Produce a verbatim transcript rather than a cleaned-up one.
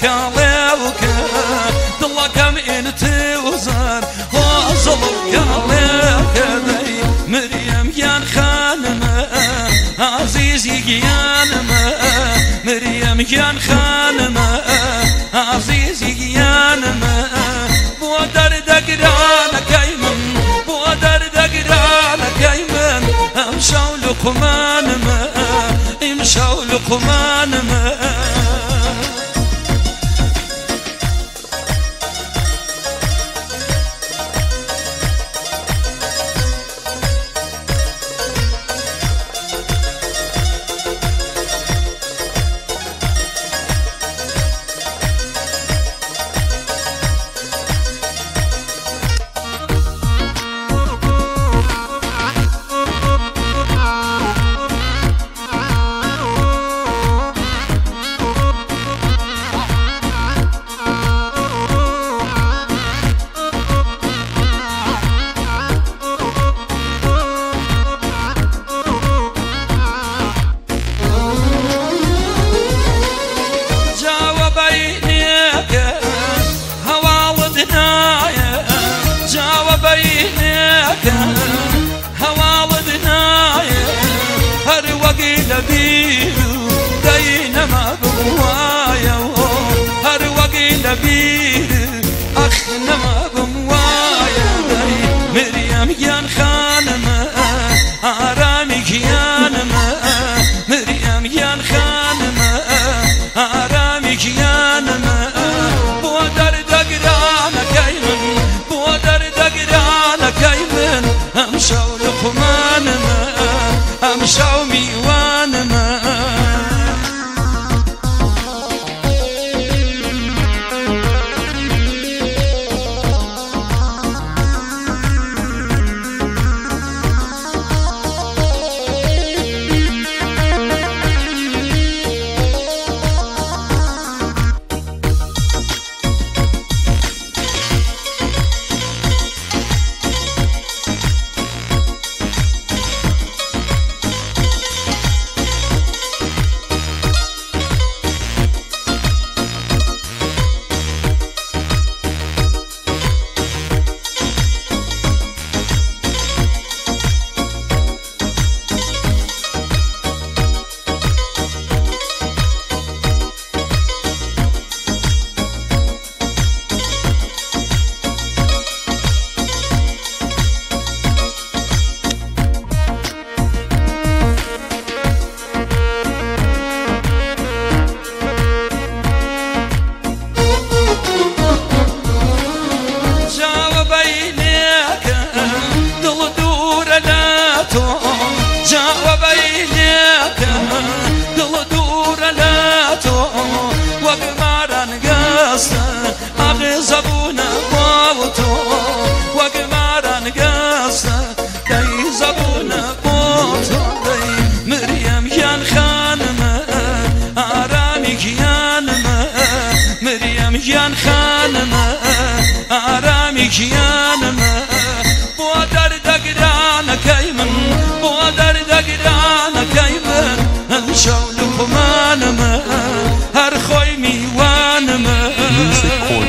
كاليوك دلكم انت وزار وظلم كاليوك ذي مريم يان خانمه عزيزي يانمه مريم يان خانمه عزيزي يانمه بودر دقران كيمن بودر دقران كيمن امشوا لقمان ما امشوا لقمان ما هوالدنايا هر وقيل بيرو دينما بموايا هر وقيل بيرو أخنما بموايا مريم يان خانما آرامك يانما مريم يان خانما آرامك يانما بودر دقرانا كيمن بودر دقرانا كيمن امشوا لقمان ما امشوا ميوان ما أغزبونا موتو وقمارا نقاصة داي زبونا موتو مريم يان خانمة آرامك يانمة مريم يان خانمة آرامك يانمة بودر دقرانا كيمن بودر دقرانا كيمن انشو لقمانمة هر خوي ميوانمة